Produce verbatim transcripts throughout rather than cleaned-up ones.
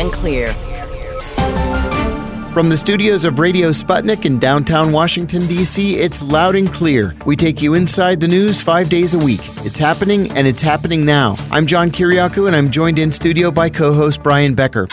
and Clear. From the studios of Radio Sputnik in downtown Washington, D C, it's Loud and Clear. We take you inside the news five days a week. It's happening, and it's happening now. I'm John Kiriakou, and I'm joined in studio by co-host Brian Becker.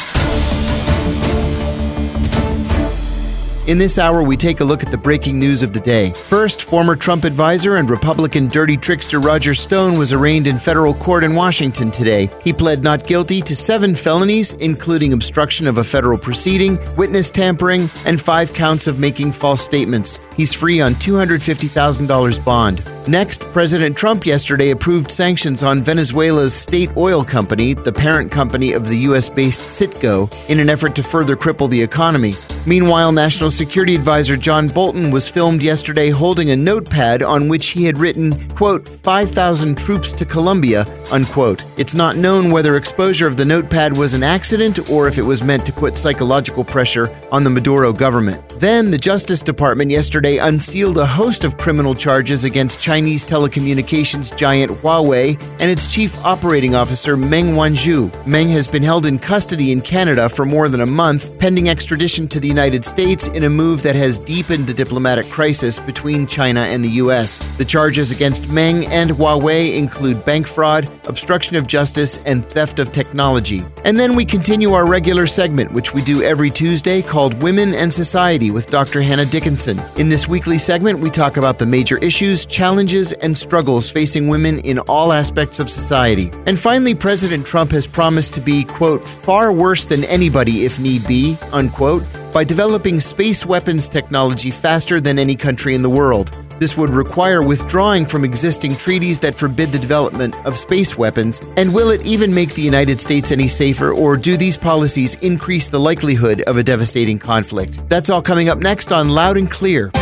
In this hour, we take a look at the breaking news of the day. First, former Trump advisor and Republican dirty trickster Roger Stone was arraigned in federal court in Washington today. He pled not guilty to seven felonies, including obstruction of a federal proceeding, witness tampering, and five counts of making false statements. He's free on two hundred fifty thousand dollars bond. Next, President Trump yesterday approved sanctions on Venezuela's state oil company, the parent company of the U S-based Citgo, in an effort to further cripple the economy. Meanwhile, National Security Advisor John Bolton was filmed yesterday holding a notepad on which he had written, quote, five thousand troops to Colombia, unquote. It's not known whether exposure of the notepad was an accident or if it was meant to put psychological pressure on the Maduro government. Then, the Justice Department yesterday unsealed a host of criminal charges against Chinese telecommunications giant Huawei and its chief operating officer Meng Wanzhou. Meng has been held in custody in Canada for more than a month, pending extradition to the United States in a move that has deepened the diplomatic crisis between China and the U S. The charges against Meng and Huawei include bank fraud, obstruction of justice, and theft of technology. And then we continue our regular segment, which we do every Tuesday, called Women and Society with Doctor Hannah Dickinson. In this weekly segment, we talk about the major issues, challenges, and struggles facing women in all aspects of society. And finally, President Trump has promised to be, quote, far worse than anybody if need be, unquote, by developing space weapons technology faster than any country in the world. This would require withdrawing from existing treaties that forbid the development of space weapons. And will it even make the United States any safer, or do these policies increase the likelihood of a devastating conflict? That's all coming up next on Loud and Clear.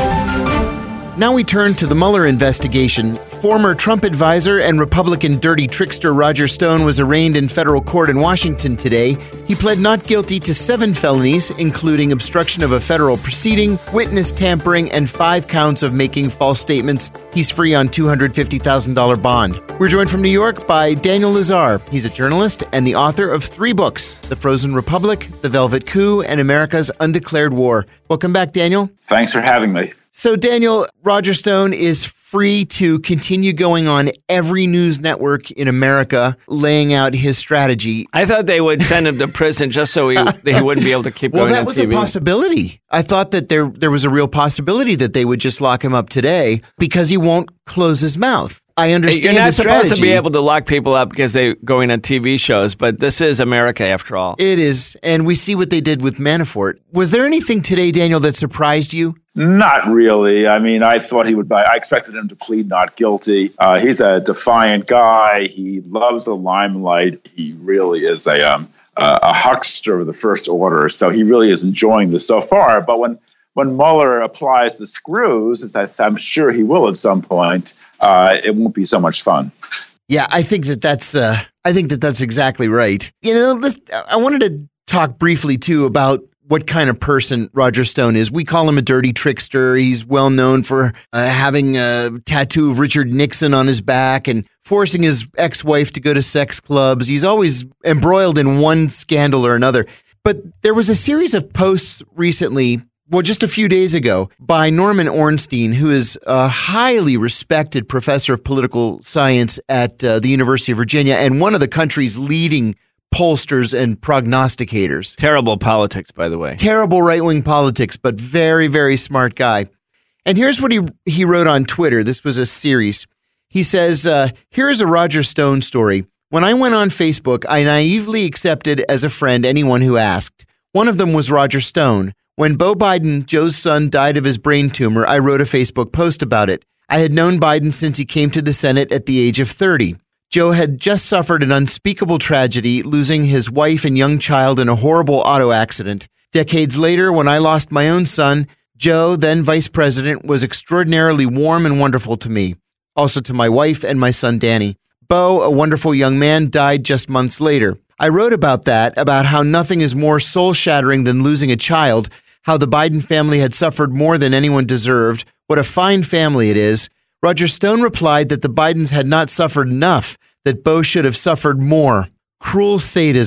Now we turn to the Mueller investigation. Former Trump advisor and Republican dirty trickster Roger Stone was arraigned in federal court in Washington today. He pled not guilty to seven felonies, including obstruction of a federal proceeding, witness tampering, and five counts of making false statements. He's free on two hundred fifty thousand dollars bond. We're joined from New York by Daniel Lazar. He's a journalist and the author of three books, The Frozen Republic, The Velvet Coup, and America's Undeclared War. Welcome back, Daniel. Thanks for having me. So, Daniel, Roger Stone is free to continue going on every news network in America, laying out his strategy. I thought they would send him to prison just so he, he wouldn't be able to keep well, going on T V. Well, that was a possibility. I thought that there there was a real possibility that they would just lock him up today because he won't close his mouth. I understand You're not the supposed strategy. to be able to lock people up because they're going on T V shows, but this is America after all. It is, and we see what they did with Manafort. Was there anything today, Daniel, that surprised you? Not really. I mean, I thought he would, I expected him to plead not guilty. Uh, he's a defiant guy. He loves the limelight. He really is a, um, a, a huckster of the first order. So he really is enjoying this so far. But when When Mueller applies the screws, as I'm sure he will at some point, uh, it won't be so much fun. Yeah, I think that that's uh, I think that that's exactly right. You know, this, I wanted to talk briefly too about what kind of person Roger Stone is. We call him a dirty trickster. He's well known for uh, having a tattoo of Richard Nixon on his back and forcing his ex-wife to go to sex clubs. He's always embroiled in one scandal or another. But there was a series of posts recently, well, just a few days ago, by Norman Ornstein, who is a highly respected professor of political science at uh, the University of Virginia and one of the country's leading pollsters and prognosticators. Terrible politics, by the way. Terrible right-wing politics, but very, very smart guy. And here's what he he wrote on Twitter. This was a series. He says, uh, here's a Roger Stone story. When I went on Facebook, I naively accepted as a friend anyone who asked. One of them was Roger Stone. When Beau Biden, Joe's son, died of his brain tumor, I wrote a Facebook post about it. I had known Biden since he came to the Senate at the age of thirty. Joe had just suffered an unspeakable tragedy, losing his wife and young child in a horrible auto accident. Decades later, when I lost my own son, Joe, then vice president, was extraordinarily warm and wonderful to me. Also to my wife and my son, Danny. Beau, a wonderful young man, died just months later. I wrote about that, about how nothing is more soul-shattering than losing a child, how the Biden family had suffered more than anyone deserved, what a fine family it is. Roger Stone replied that the Bidens had not suffered enough, that Beau should have suffered more. Cruel sadism.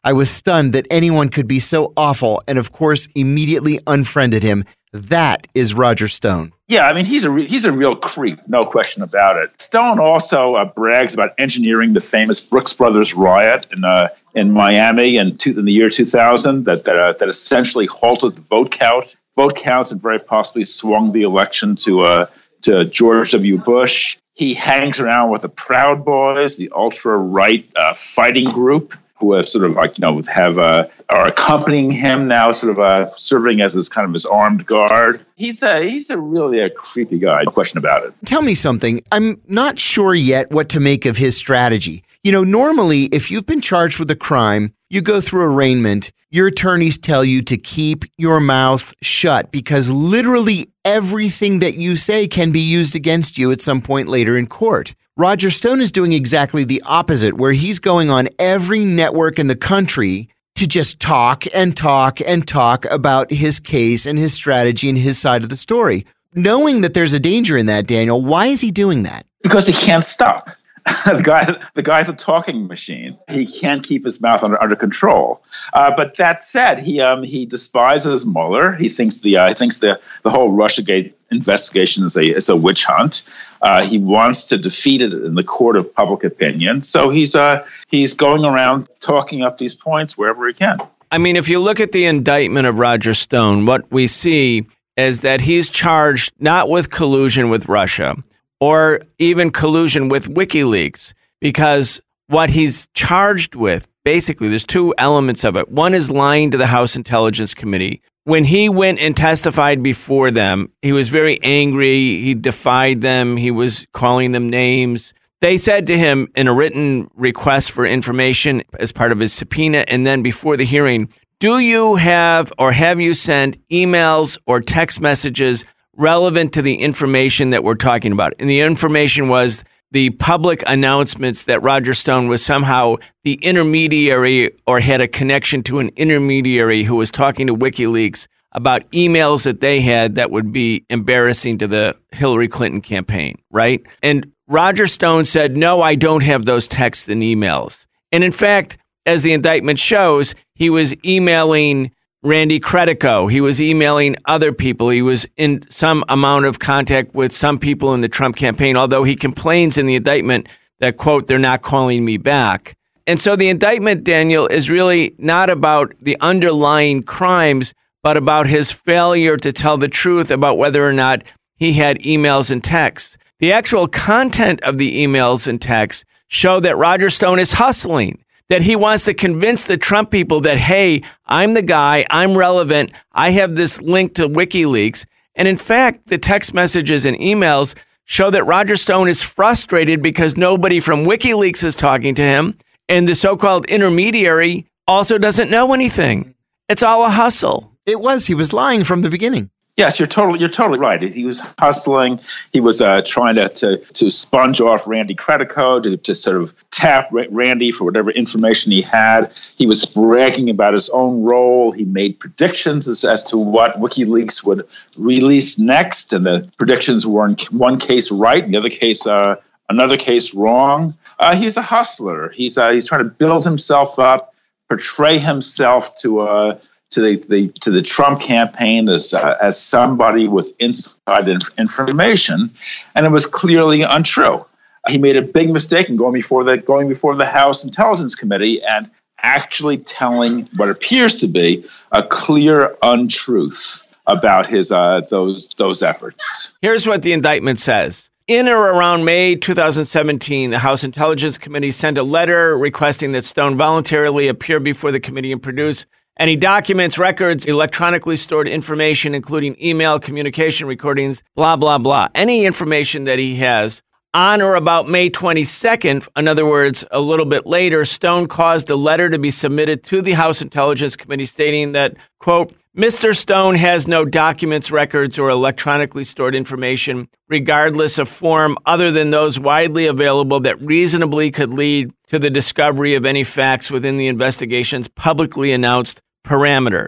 I was stunned that anyone could be so awful and, of course, immediately unfriended him. That is Roger Stone. Yeah, I mean, he's a re- he's a real creep, no question about it. Stone also uh, brags about engineering the famous Brooks Brothers riot in uh, in Miami in, two, in the year two thousand that that, uh, that essentially halted the vote count, vote counts, and very possibly swung the election to uh, to George W. Bush. He hangs around with the Proud Boys, the ultra-right uh, fighting group, who have sort of like, you know, have uh, are accompanying him now, sort of uh, serving as his kind of his armed guard. He's a he's a really a creepy guy, no question about it. Tell me something. I'm not sure yet what to make of his strategy. You know, normally, if you've been charged with a crime, you go through arraignment, your attorneys tell you to keep your mouth shut because literally everything that you say can be used against you at some point later in court. Roger Stone is doing exactly the opposite, where he's going on every network in the country to just talk and talk and talk about his case and his strategy and his side of the story. Knowing that there's a danger in that, Daniel, why is he doing that? Because he can't stop. the guy, the guy's a talking machine. He can't keep his mouth under, under control. Uh, but that said, he um, he despises Mueller. He thinks the uh, he thinks the the whole Russiagate investigation is a is a witch hunt. Uh, he wants to defeat it in the court of public opinion. So he's uh he's going around talking up these points wherever he can. I mean, if you look at the indictment of Roger Stone, what we see is that he's charged not with collusion with Russia, or even collusion with WikiLeaks, because what he's charged with, basically, there's two elements of it. One is lying to the House Intelligence Committee. When he went and testified before them, he was very angry. He defied them. He was calling them names. They said to him in a written request for information as part of his subpoena, and then before the hearing, do you have or have you sent emails or text messages relevant to the information that we're talking about? And the information was the public announcements that Roger Stone was somehow the intermediary or had a connection to an intermediary who was talking to WikiLeaks about emails that they had that would be embarrassing to the Hillary Clinton campaign, right? And Roger Stone said, no, I don't have those texts and emails. And in fact, as the indictment shows, he was emailing Randy Credico. He was emailing other people. He was in some amount of contact with some people in the Trump campaign, although he complains in the indictment that, quote, they're not calling me back. And so the indictment, Daniel, is really not about the underlying crimes, but about his failure to tell the truth about whether or not he had emails and texts. The actual content of the emails and texts show that Roger Stone is hustling, that he wants to convince the Trump people that, hey, I'm the guy, I'm relevant, I have this link to WikiLeaks. And in fact, the text messages and emails show that Roger Stone is frustrated because nobody from WikiLeaks is talking to him, and the so-called intermediary also doesn't know anything. It's all a hustle. It was. He was lying from the beginning. Yes, you're totally you're totally right. He was hustling. He was uh, trying to, to to sponge off Randy Credico to, to sort of tap Randy for whatever information he had. He was bragging about his own role. He made predictions as, as to what WikiLeaks would release next, and the predictions were in one case right, in the other case uh, another case wrong. Uh, he's a hustler. He's uh, he's trying to build himself up, portray himself to a uh, to the, the to the Trump campaign as uh, as somebody with inside information, and it was clearly untrue. He made a big mistake in going before the going before the House Intelligence Committee and actually telling what appears to be a clear untruth about his uh, those those efforts. Here's what the indictment says. In or around May two thousand seventeen, the House Intelligence Committee sent a letter requesting that Stone voluntarily appear before the committee and produce any documents, records, electronically stored information, including email, communication recordings, blah, blah, blah. Any information that he has. On or about May twenty-second, in other words, a little bit later, Stone caused a letter to be submitted to the House Intelligence Committee stating that, quote, Mister Stone has no documents, records, or electronically stored information, regardless of form, other than those widely available that reasonably could lead to the discovery of any facts within the investigation's publicly announced parameters.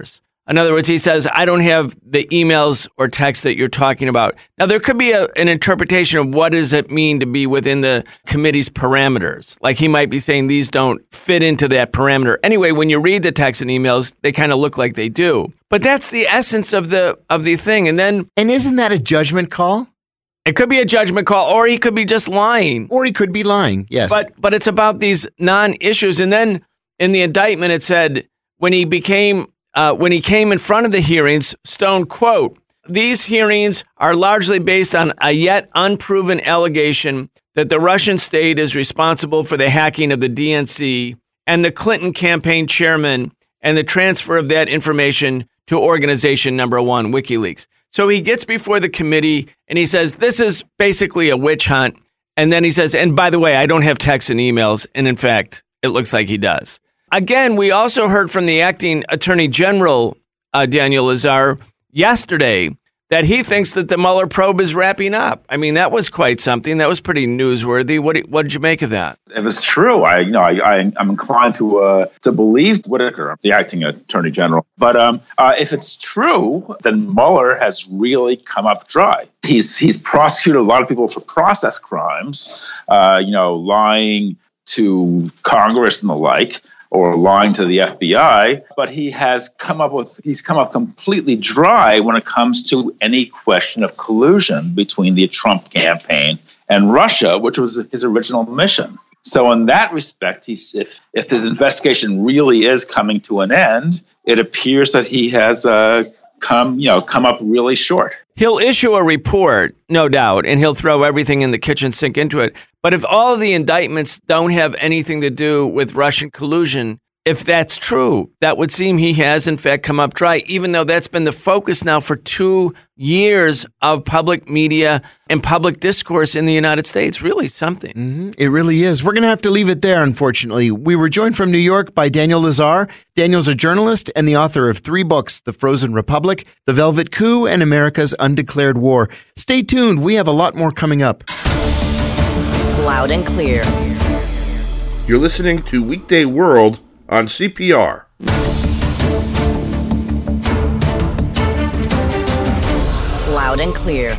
In other words, he says, I don't have the emails or texts that you're talking about. Now, there could be a, an interpretation of what does it mean to be within the committee's parameters. Like he might be saying these don't fit into that parameter. Anyway, when you read the texts and emails, they kind of look like they do. But that's the essence of the of the thing. And then... And isn't that a judgment call? It could be a judgment call, or he could be just lying. Or he could be lying, yes. But but it's about these non-issues. And then in the indictment, it said when he became... Uh, when he came in front of the hearings, Stone, quote, these hearings are largely based on a yet unproven allegation that the Russian state is responsible for the hacking of the D N C and the Clinton campaign chairman and the transfer of that information to organization number one, WikiLeaks. So he gets before the committee and he says, this is basically a witch hunt. And then he says, and by the way, I don't have texts and emails. And in fact, it looks like he does. Again, we also heard from the acting attorney general, uh, Daniel Lazare, yesterday that he thinks that the Mueller probe is wrapping up. I mean, that was quite something. That was pretty newsworthy. What did, what did you make of that? If it's true, I you know I, I I'm inclined to uh, to believe Whitaker, the acting attorney general. But um, uh, if it's true, then Mueller has really come up dry. He's he's prosecuted a lot of people for process crimes, uh, you know, lying to Congress and the like, or lying to the F B I, but he has come up with, he's come up completely dry when it comes to any question of collusion between the Trump campaign and Russia, which was his original mission. So in that respect, he's, if, if his investigation really is coming to an end, it appears that he has uh, come, you know, come up really short. He'll issue a report, no doubt, and he'll throw everything in the kitchen sink into it. But if all of the indictments don't have anything to do with Russian collusion, if that's true, that would seem he has, in fact, come up dry, even though that's been the focus now for two years of public media and public discourse in the United States. Really something. Mm-hmm. It really is. We're going to have to leave it there, unfortunately. We were joined from New York by Daniel Lazare. Daniel's a journalist and the author of three books, The Frozen Republic, The Velvet Coup, and America's Undeclared War. Stay tuned. We have a lot more coming up. Loud and clear. You're listening to Weekday World on C P R. Loud and clear.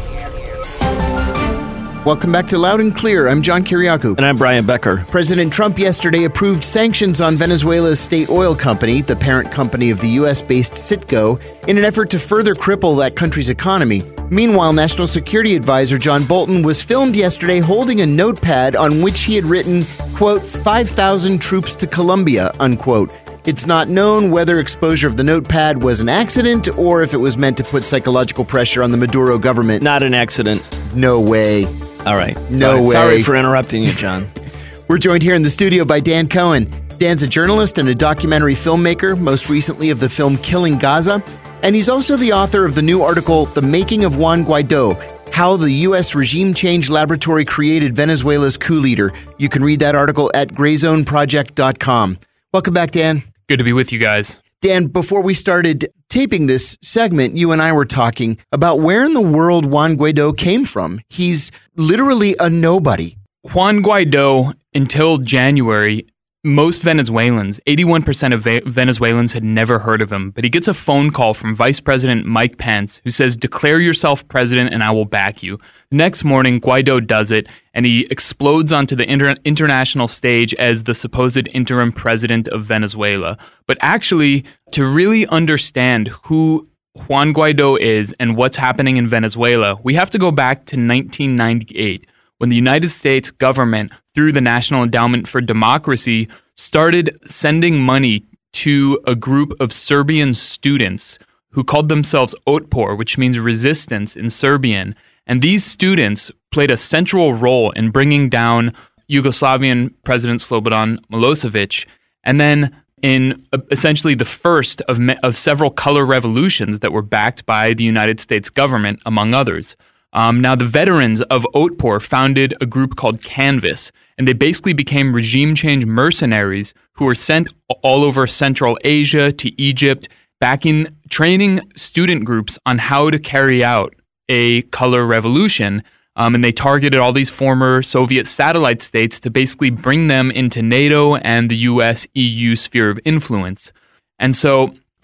Welcome back to Loud and Clear. I'm John Kiriakou. And I'm Brian Becker. President Trump yesterday approved sanctions on Venezuela's state oil company, the parent company of the U S-based Citgo, in an effort to further cripple that country's economy. Meanwhile, National Security Advisor John Bolton was filmed yesterday holding a notepad on which he had written, quote, five thousand troops to Colombia, unquote. It's not known whether exposure of the notepad was an accident or if it was meant to put psychological pressure on the Maduro government. Not an accident. No way. All right. No Sorry. way. Sorry for interrupting you, John. We're joined here in the studio by Dan Cohen. Dan's a journalist and a documentary filmmaker, most recently of the film Killing Gaza. And he's also the author of the new article, The Making of Juan Guaido, How the U S Regime Change Laboratory Created Venezuela's Coup Leader. You can read that article at gray zone project dot com. Welcome back, Dan. Good to be with you guys. Dan, before we started taping this segment, you and I were talking about where in the world Juan Guaido came from. He's literally a nobody. Juan Guaido, until January, most Venezuelans, eighty-one percent of Venezuelans had never heard of him. But he gets a phone call from Vice President Mike Pence, who says, declare yourself president and I will back you. The next morning, Guaido does it, and he explodes onto the inter- international stage as the supposed interim president of Venezuela. But actually, to really understand who Juan Guaido is and what's happening in Venezuela, we have to go back to nineteen ninety-eight, when the United States government, through the National Endowment for Democracy, started sending money to a group of Serbian students who called themselves Otpor, which means resistance in Serbian. And these students played a central role in bringing down Yugoslavian President Slobodan Milosevic, and then in essentially the first of, me- of several color revolutions that were backed by the United States government, among others. Um, now, the veterans of Otpor founded a group called Canvas, and they basically became regime change mercenaries who were sent all over Central Asia to Egypt, backing, training student groups on how to carry out a color revolution. Um, and they targeted all these former Soviet satellite states to basically bring them into NATO and the U S E U sphere of influence. And so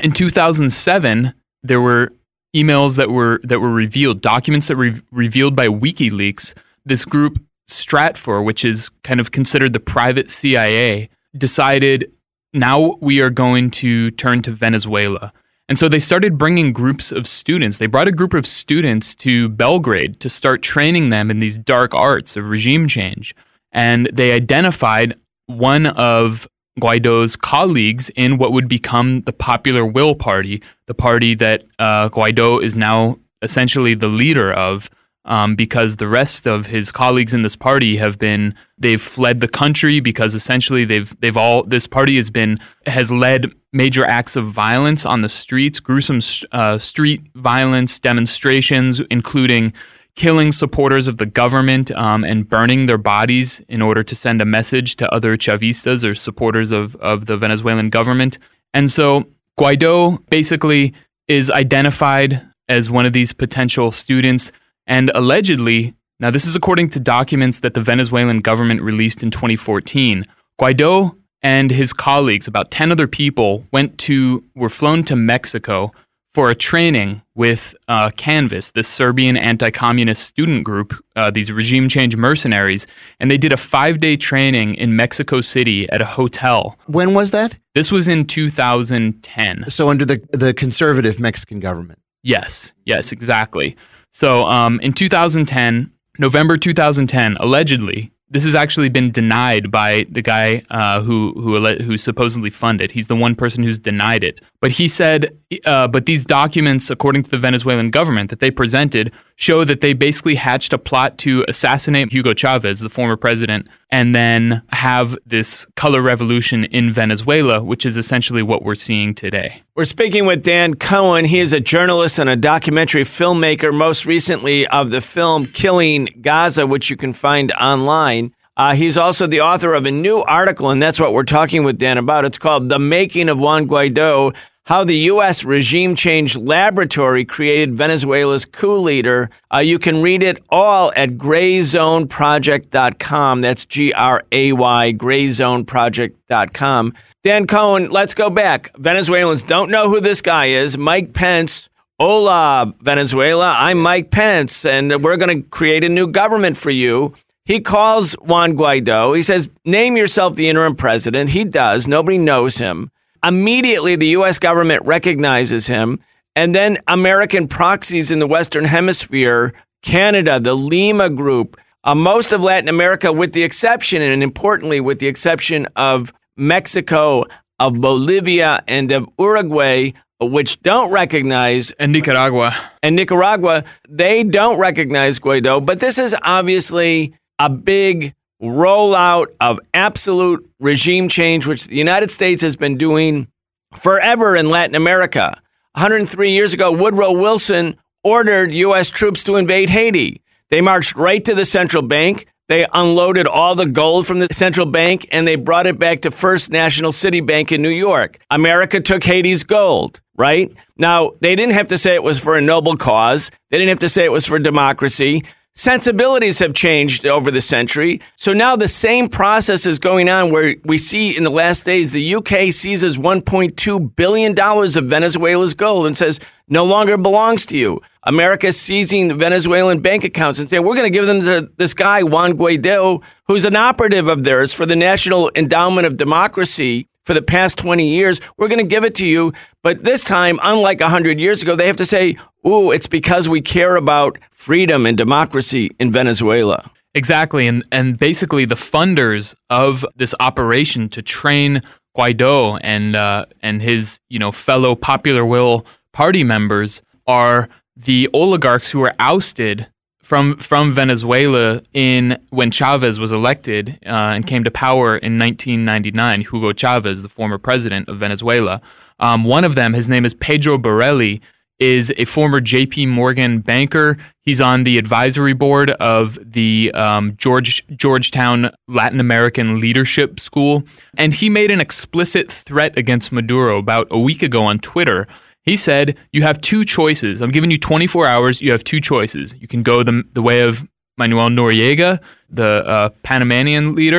In two thousand seven, there were emails that were that were revealed, documents that were re- revealed by WikiLeaks. This group, Stratfor, which is kind of considered the private C I A, decided now we are going to turn to Venezuela. And so they started bringing groups of students. They brought a group of students to Belgrade to start training them in these dark arts of regime change. And they identified one of Guaido's colleagues in what would become the Popular Will Party, the party that uh, Guaido is now essentially the leader of, um, because the rest of his colleagues in this party have been, they've fled the country because essentially they've they've all, this party has been, has led major acts of violence on the streets, gruesome uh, street violence demonstrations, including killing supporters of the government um, and burning their bodies in order to send a message to other Chavistas or supporters of, of the Venezuelan government. And so Guaido basically is identified as one of these potential students, and allegedly, now this is according to documents that the Venezuelan government released in twenty fourteen, Guaido and his colleagues, about ten other people, went to, were flown to Mexico for a training with uh, Canvas, this Serbian anti-communist student group, uh, these regime change mercenaries, and they did a five-day training in Mexico City at a hotel. When was that? This was in two thousand ten. So under the, the conservative Mexican government. Yes, yes, exactly. So um, in two thousand ten, November two thousand ten, allegedly, this has actually been denied by the guy uh, who who who supposedly funded. He's the one person who's denied it. But he said, uh, but these documents, according to the Venezuelan government that they presented, show that they basically hatched a plot to assassinate Hugo Chavez, the former president, and then have this color revolution in Venezuela, which is essentially what we're seeing today. We're speaking with Dan Cohen. He is a journalist and a documentary filmmaker, most recently of the film Killing Gaza, which you can find online. Uh, he's also the author of a new article, and that's what we're talking with Dan about. It's called The Making of Juan Guaido, How the U S Regime Change Laboratory Created Venezuela's Coup Leader. Uh, you can read it all at gray zone project dot com. That's G R A Y, gray zone project dot com. Dan Cohen, let's go back. Venezuelans don't know who this guy is. Mike Pence. Hola, Venezuela. I'm Mike Pence, and we're going to create a new government for you. He calls Juan Guaido. He says, name yourself the interim president. He does. Nobody knows him. Immediately, the U S government recognizes him. And then American proxies in the Western Hemisphere, Canada, the Lima Group, uh, most of Latin America, with the exception, and importantly, with the exception of Mexico, of Bolivia, and of Uruguay, which don't recognize... And Nicaragua. And Nicaragua, they don't recognize Guaido. But this is obviously a big rollout of absolute regime change, which the United States has been doing forever in Latin America. one hundred three years ago, Woodrow Wilson ordered U S troops to invade Haiti. They marched right to the central bank. They unloaded all the gold from the central bank, and they brought it back to First National City Bank in New York. America took Haiti's gold, right? Now, they didn't have to say it was for a noble cause. They didn't have to say it was for democracy. Sensibilities have changed over the century. So now the same process is going on where we see in the last days, the U K seizes one point two billion dollars of Venezuela's gold and says no longer belongs to you. America is seizing the Venezuelan bank accounts and saying, we're going to give them to this guy, Juan Guaido, who's an operative of theirs for the National Endowment of Democracy for the past twenty years. We're going to give it to you. But this time, unlike one hundred years ago, they have to say, ooh, it's because we care about freedom and democracy in Venezuela. Exactly. And and basically the funders of this operation to train Guaido and uh, and his, you know, fellow Popular Will Party members are the oligarchs who were ousted from from Venezuela in when Chavez was elected uh, and came to power in nineteen ninety-nine. Hugo Chavez, the former president of Venezuela. Um, one of them, his name is Pedro Borelli, is a former J P Morgan banker. He's on the advisory board of the um, George Georgetown Latin American Leadership School. And he made an explicit threat against Maduro about a week ago on Twitter. He said, you have two choices. I'm giving you twenty-four hours. You have two choices. You can go the, the way of Manuel Noriega, the uh, Panamanian leader,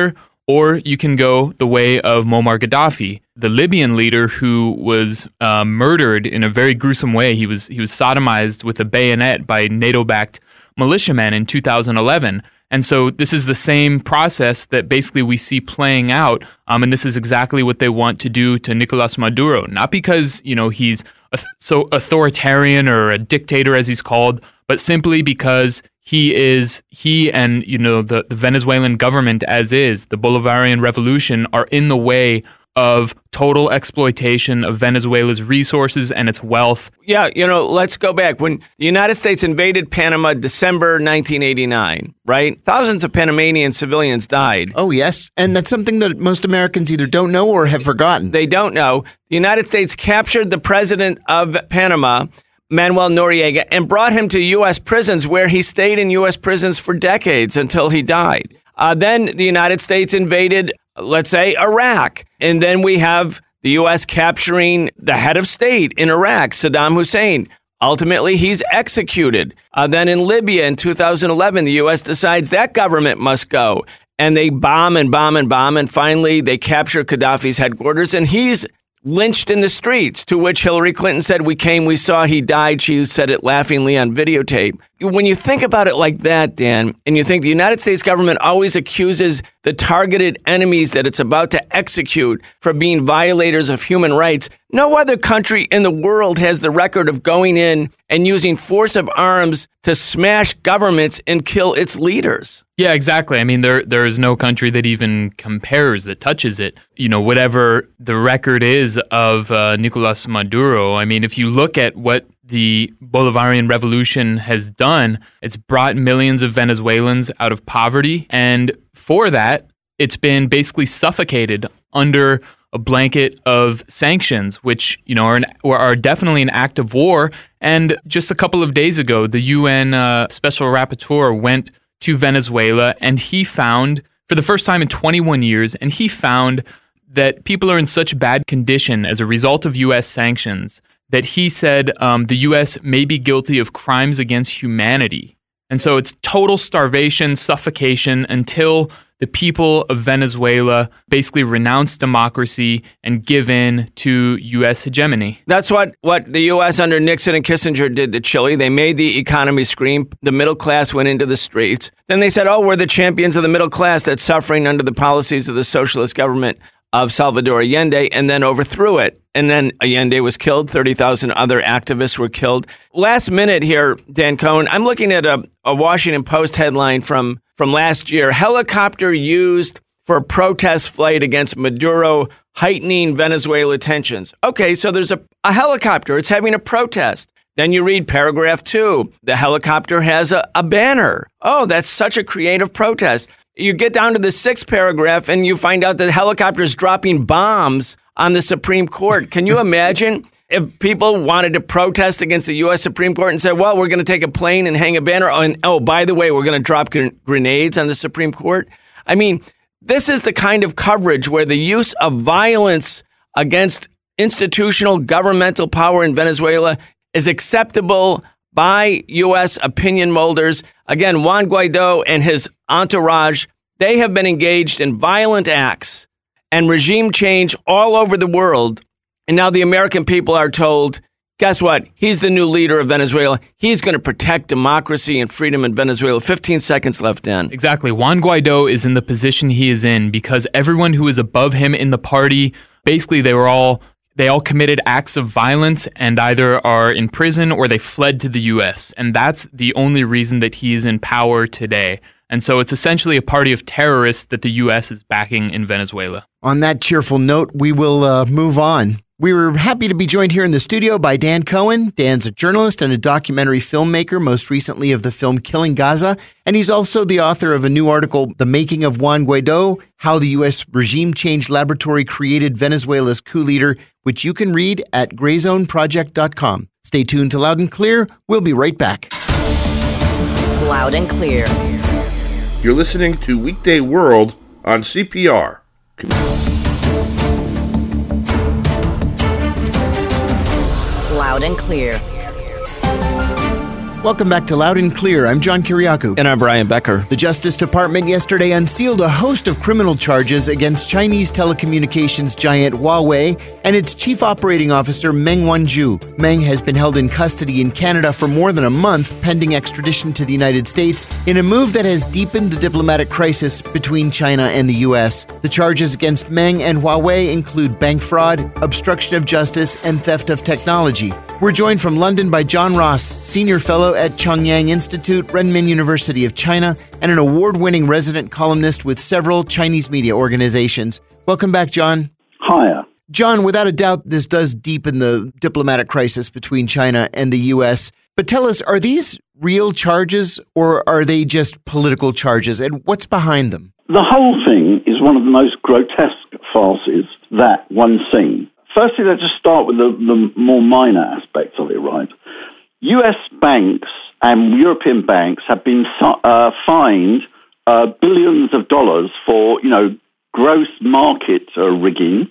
or you can go the way of Muammar Gaddafi, the Libyan leader who was uh, murdered in a very gruesome way. He was he was sodomized with a bayonet by NATO-backed militiamen in two thousand eleven. And so this is the same process that basically we see playing out, um, and this is exactly what they want to do to Nicolas Maduro. Not because, you know, he's a, so authoritarian or a dictator, as he's called, but simply because he is he and you know the, the Venezuelan government as is, the Bolivarian Revolution, are in the way of total exploitation of Venezuela's resources and its wealth. Yeah, you know, let's go back. When the United States invaded Panama December nineteen eighty-nine, right? Thousands of Panamanian civilians died. Oh, yes. And that's something that most Americans either don't know or have forgotten. They don't know. The United States captured the president of Panama, Manuel Noriega, and brought him to U S prisons, where he stayed in U S prisons for decades until he died. Uh, then the United States invaded, let's say, Iraq. And then we have the U S capturing the head of state in Iraq, Saddam Hussein. Ultimately, he's executed. Uh, then in Libya in two thousand eleven, the U S decides that government must go. And they bomb and bomb and bomb. And finally, they capture Gaddafi's headquarters, and he's lynched in the streets, to which Hillary Clinton said, "We came, we saw, he died." She said it laughingly on videotape. When you think about it like that, Dan, and you think the United States government always accuses the targeted enemies that it's about to execute for being violators of human rights, no other country in the world has the record of going in and using force of arms to smash governments and kill its leaders. Yeah, exactly. I mean, there there is no country that even compares, that touches it. You know, whatever the record is of uh, Nicolas Maduro, I mean, if you look at what the Bolivarian Revolution has done, it's brought millions of Venezuelans out of poverty. And for that, it's been basically suffocated under a blanket of sanctions, which, you know, are, an, are definitely an act of war. And just a couple of days ago, the U N uh, Special Rapporteur went to Venezuela, and he found, for the first time in twenty-one years, and he found that people are in such bad condition as a result of U S sanctions that he said um, the U S may be guilty of crimes against humanity. And so it's total starvation, suffocation, until the people of Venezuela basically renounce democracy and give in to U S hegemony. That's what, what the U S under Nixon and Kissinger did to Chile. They made the economy scream. The middle class went into the streets. Then they said, oh, we're the champions of the middle class that's suffering under the policies of the socialist government of Salvador Allende, and then overthrew it. And then Allende was killed. thirty thousand other activists were killed. Last minute here, Dan Cohen, I'm looking at a, a Washington Post headline from, from last year. Helicopter used for protest flight against Maduro, heightening Venezuela tensions. Okay, so there's a, a helicopter. It's having a protest. Then you read paragraph two. The helicopter has a, a banner. Oh, that's such a creative protest. You get down to the sixth paragraph and you find out that the helicopter is dropping bombs on the Supreme Court. Can you imagine if people wanted to protest against the U S Supreme Court and said, well, we're going to take a plane and hang a banner, and oh, by the way, we're going to drop gr- grenades on the Supreme Court? I mean, this is the kind of coverage where the use of violence against institutional governmental power in Venezuela is acceptable by U S opinion molders. Again, Juan Guaido and his entourage, they have been engaged in violent acts and regime change all over the world. And now the American people are told, guess what? He's the new leader of Venezuela. He's going to protect democracy and freedom in Venezuela. fifteen seconds left, Dan. Exactly. Juan Guaido is in the position he is in because everyone who is above him in the party, basically they were all They all committed acts of violence and either are in prison or they fled to the U S. And that's the only reason that he is in power today. And so it's essentially a party of terrorists that the U S is backing in Venezuela. On that cheerful note, we will uh, move on. We were happy to be joined here in the studio by Dan Cohen. Dan's a journalist and a documentary filmmaker, most recently of the film Killing Gaza. And he's also the author of a new article, The Making of Juan Guaido, How the U S Regime Change Laboratory Created Venezuela's Coup Leader, which you can read at grayzone project dot com. Stay tuned to Loud and Clear. We'll be right back. Loud and Clear. You're listening to Weekday World on C P R. Loud and Clear. Welcome back to Loud and Clear. I'm John Kiriakou. And I'm Brian Becker. The Justice Department yesterday unsealed a host of criminal charges against Chinese telecommunications giant Huawei and its chief operating officer Meng Wanzhou. Meng has been held in custody in Canada for more than a month, pending extradition to the United States, in a move that has deepened the diplomatic crisis between China and the U S. The charges against Meng and Huawei include bank fraud, obstruction of justice, and theft of technology. We're joined from London by John Ross, Senior Fellow at Chongyang Institute, Renmin University of China, and an award-winning resident columnist with several Chinese media organizations. Welcome back, John. Hiya. John, without a doubt, this does deepen the diplomatic crisis between China and the U S. But tell us, are these real charges or are they just political charges? And what's behind them? The whole thing is one of the most grotesque farces that one's seen. Firstly, let's just start with the, the more minor aspects of it, right? U S banks and European banks have been uh, fined uh, billions of dollars for, you know, gross market uh, rigging,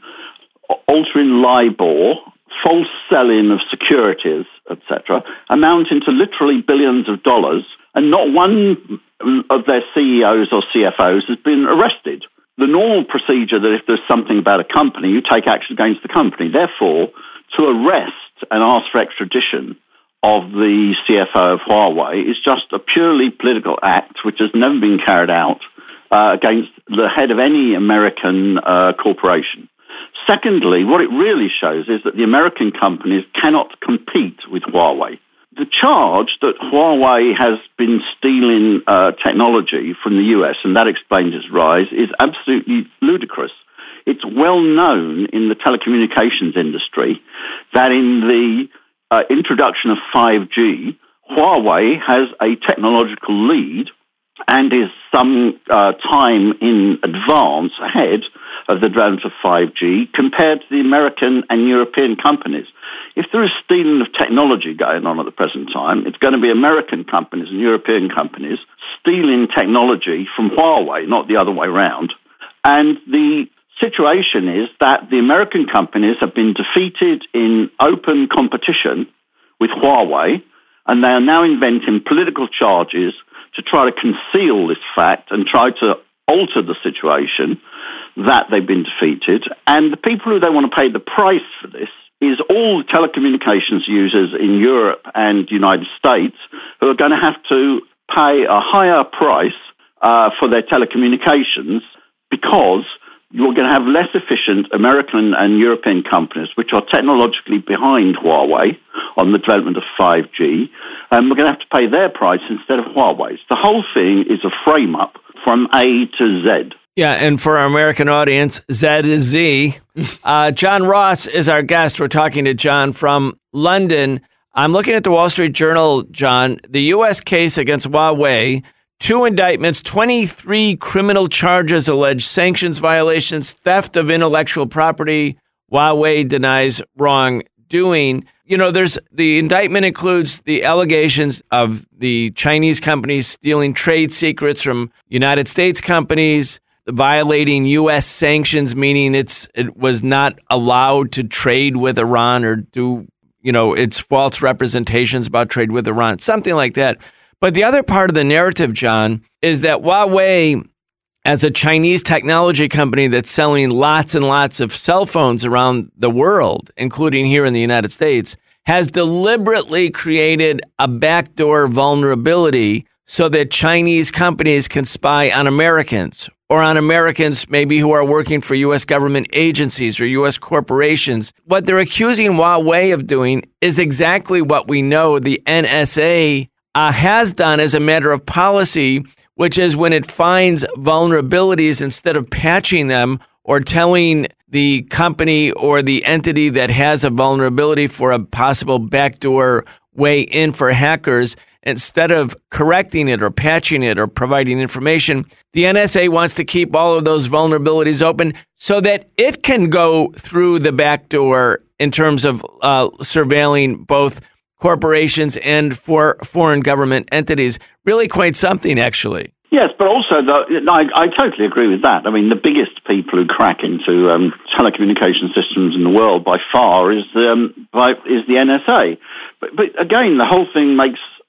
altering LIBOR, false selling of securities, et cetera, amounting to literally billions of dollars, and not one of their C E Os or C F Os has been arrested. The normal procedure that if there's something about a company, you take action against the company. Therefore, to arrest and ask for extradition of the C F O of Huawei is just a purely political act which has never been carried out uh, against the head of any American uh, corporation. Secondly, what it really shows is that the American companies cannot compete with Huawei. The charge that Huawei has been stealing uh, technology from the U S, and that explains its rise, is absolutely ludicrous. It's well known in the telecommunications industry that in the uh, introduction of five G, Huawei has a technological lead and is some uh, time in advance ahead of the development of five G compared to the American and European companies. If there is stealing of technology going on at the present time, it's going to be American companies and European companies stealing technology from Huawei, not the other way around. And the situation is that the American companies have been defeated in open competition with Huawei, and they are now inventing political charges to try to conceal this fact and try to alter the situation that they've been defeated. And the people who they want to pay the price for this is all the telecommunications users in Europe and the United States who are going to have to pay a higher price uh, for their telecommunications because you're going to have less efficient American and European companies, which are technologically behind Huawei on the development of five G, and we're going to have to pay their price instead of Huawei's. The whole thing is a frame-up from A to Z. Yeah, and for our American audience, Z is Z. Uh, John Ross is our guest. We're talking to John from London. I'm looking at the Wall Street Journal, John. The U S case against Huawei, two indictments, twenty-three criminal charges allege sanctions violations, theft of intellectual property. Huawei denies wrongdoing. You know, there's the indictment includes the allegations of the Chinese companies stealing trade secrets from United States companies, violating U S sanctions, meaning it's it was not allowed to trade with Iran or do, you know, its false representations about trade with Iran, something like that. But the other part of the narrative, John, is that Huawei, as a Chinese technology company that's selling lots and lots of cell phones around the world, including here in the United States, has deliberately created a backdoor vulnerability so that Chinese companies can spy on Americans or on Americans maybe who are working for U S government agencies or U S corporations. What they're accusing Huawei of doing is exactly what we know the N S A uh, has done as a matter of policy, which is when it finds vulnerabilities, instead of patching them or telling the company or the entity that has a vulnerability for a possible backdoor way in for hackers, instead of correcting it or patching it or providing information, the N S A wants to keep all of those vulnerabilities open so that it can go through the back door in terms of uh, surveilling both corporations and for foreign government entities. Really quite something, actually. Yes, but also, the, I, I totally agree with that. I mean, the biggest people who crack into um, telecommunication systems in the world by far is, um, by, is the N S A. But, but again, the whole thing makes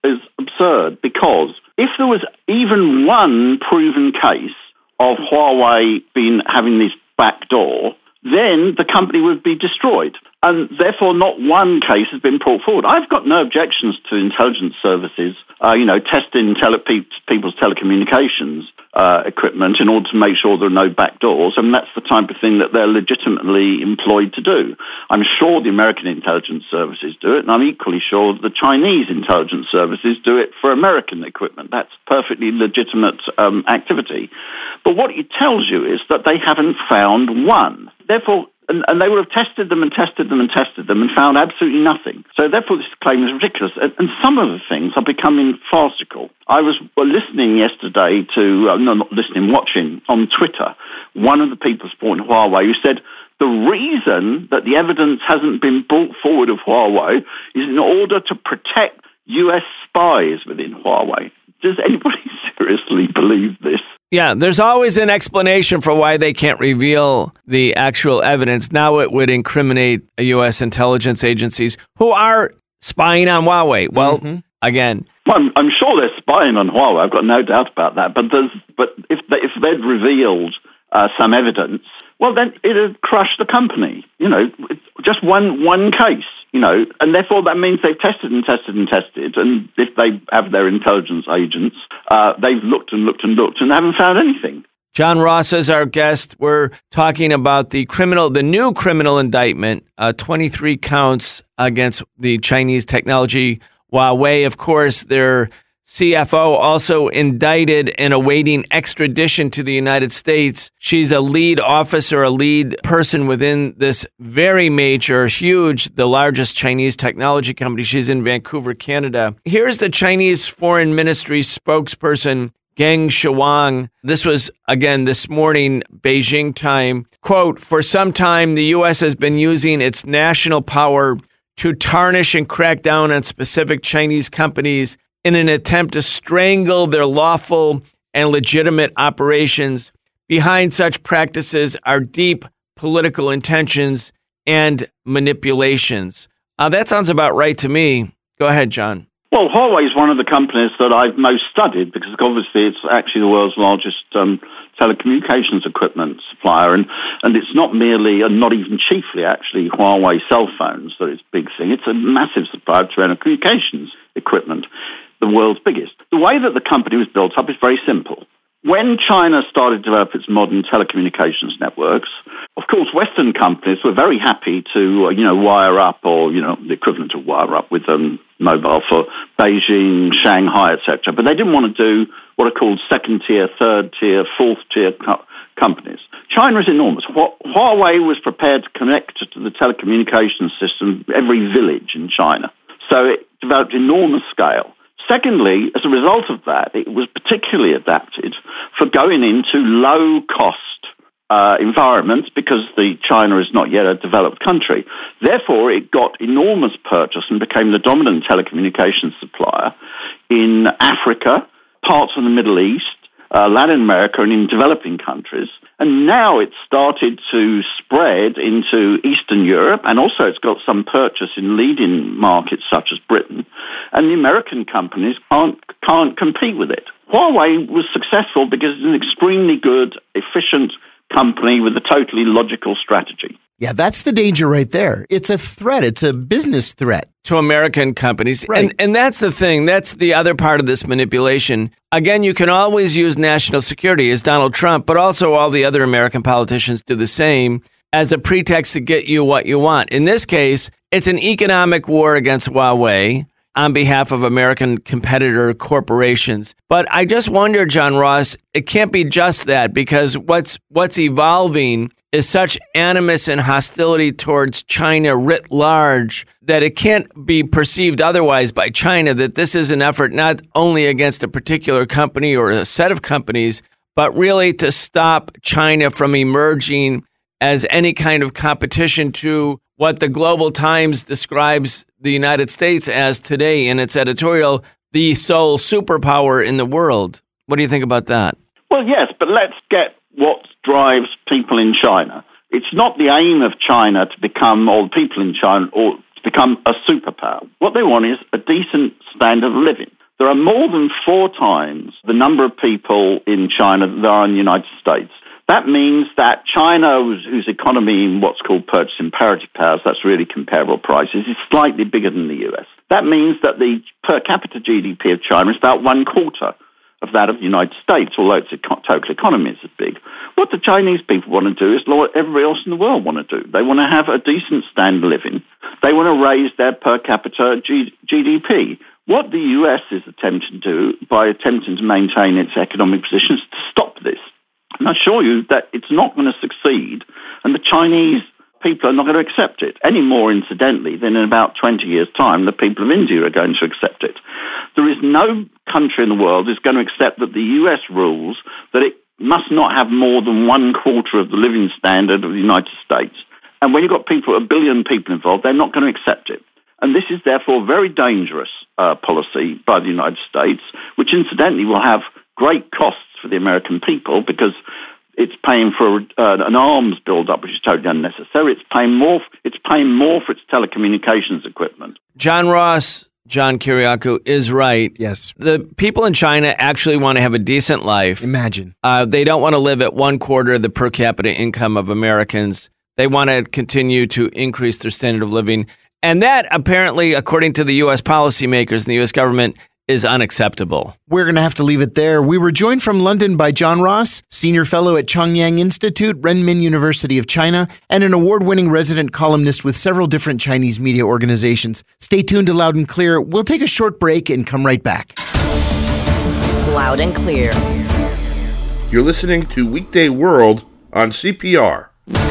is absurd, because if there was even one proven case of Huawei being having this backdoor, then the company would be destroyed. And therefore, not one case has been brought forward. I've got no objections to intelligence services, uh, you know, testing tele- pe- people's telecommunications uh, equipment in order to make sure there are no backdoors. I mean, that's the type of thing that they're legitimately employed to do. I'm sure the American intelligence services do it, and I'm equally sure the Chinese intelligence services do it for American equipment. That's perfectly legitimate um, activity. But what it tells you is that they haven't found one. Therefore, And, and they would have tested them and tested them and tested them and found absolutely nothing. So therefore this claim is ridiculous. And, and some of the things are becoming farcical. I was well, listening yesterday to, uh, no, not listening, watching on Twitter, one of the people supporting Huawei who said the reason that the evidence hasn't been brought forward of Huawei is in order to protect U S spies within Huawei. Does anybody seriously believe this? Yeah, there's always an explanation for why they can't reveal the actual evidence. Now it would incriminate U S intelligence agencies who are spying on Huawei. Well, mm-hmm. again... Well, I'm, I'm sure they're spying on Huawei. I've got no doubt about that. But there's, but if, they, if they'd revealed uh, some evidence, well, then it would crush the company. You know, just one one case, you know, and therefore that means they've tested and tested and tested. And if they have their intelligence agents, uh, they've looked and looked and looked and haven't found anything. John Ross is our guest. We're talking about the criminal, the new criminal indictment, uh, twenty-three counts against the Chinese technology Huawei. Of course, their C F O also indicted and awaiting extradition to the United States. She's a lead officer, a lead person within this very major, huge, the largest Chinese technology company. She's in Vancouver, Canada. Here's the Chinese Foreign Ministry spokesperson, Geng Shuang. This was, again, this morning, Beijing time. Quote, for some time, the U S has been using its national power to tarnish and crack down on specific Chinese companies in an attempt to strangle their lawful and legitimate operations. Behind such practices are deep political intentions and manipulations. Uh, that sounds about right to me. Go ahead, John. Well, Huawei is one of the companies that I've most studied because obviously it's actually the world's largest um, telecommunications equipment supplier. And, and it's not merely, and not even chiefly actually, Huawei cell phones that is a big thing. It's a massive supplier of telecommunications equipment, the world's biggest. The way that the company was built up is very simple. When China started to develop its modern telecommunications networks, of course, Western companies were very happy to, uh, you know, wire up or, you know, the equivalent of wire up with um, mobile for Beijing, Shanghai, et cetera. But they didn't want to do what are called second tier, third tier, fourth tier co- companies. China is enormous. Huawei was prepared to connect to the telecommunications system every village in China. So it developed enormous scale. Secondly, as a result of that, it was particularly adapted for going into low-cost uh, environments because the China is not yet a developed country. Therefore, it got enormous purchase and became the dominant telecommunications supplier in Africa, parts of the Middle East, uh, Latin America, and in developing countries. And now it's started to spread into Eastern Europe, and also it's got some purchase in leading markets such as Britain. And the American companies can't, can't compete with it. Huawei was successful because it's an extremely good, efficient company with a totally logical strategy. Yeah, that's the danger right there. It's a threat. It's a business threat to American companies. Right. And, and that's the thing. That's the other part of this manipulation. Again, you can always use national security as Donald Trump, but also all the other American politicians do the same as a pretext to get you what you want. In this case, it's an economic war against Huawei on behalf of American competitor corporations. But I just wonder, John Ross, it can't be just that, because what's what's evolving is such animus and hostility towards China writ large that it can't be perceived otherwise by China, that this is an effort not only against a particular company or a set of companies, but really to stop China from emerging as any kind of competition to what the Global Times describes the United States as today in its editorial, the sole superpower in the world. What do you think about that? Well, yes, but let's get what drives people in China. It's not the aim of China to become, or people in China, or to become a superpower. What they want is a decent standard of living. There are more than four times the number of people in China that are in the United States. That means that China, whose, whose economy in what's called purchasing parity powers, that's really comparable prices, is slightly bigger than the U S. That means that the per capita G D P of China is about one quarter of that of the United States, although its total economy is as big. What the Chinese people want to do is what everybody else in the world want to do. They want to have a decent standard of living. They want to raise their per capita G- GDP. What the U S is attempting to do by attempting to maintain its economic position is to stop this. And I assure you that it's not going to succeed, and the Chinese people are not going to accept it any more, incidentally, than in about twenty years' time the people of India are going to accept it. There is no country in the world is going to accept that the U S rules that it must not have more than one quarter of the living standard of the United States. And when you've got people, a billion people involved, they're not going to accept it. And this is therefore a very dangerous uh, policy by the United States, which incidentally will have great costs for the American people because it's paying for uh, an arms build-up, which is totally unnecessary. It's paying more. It's paying more for its telecommunications equipment. John Ross, John Kiriakou is right. Yes. The people in China actually want to have a decent life. Imagine. Uh, they don't want to live at one quarter of the per capita income of Americans. They want to continue to increase their standard of living. And that, apparently, according to the U S policymakers and the U S government, is unacceptable. We're going to have to leave it there. We were joined from London by John Ross, Senior Fellow at Chongyang Institute, Renmin University of China, and an award-winning resident columnist with several different Chinese media organizations. Stay tuned to Loud and Clear. We'll take a short break and come right back. Loud and Clear. You're listening to Weekday World on C P R.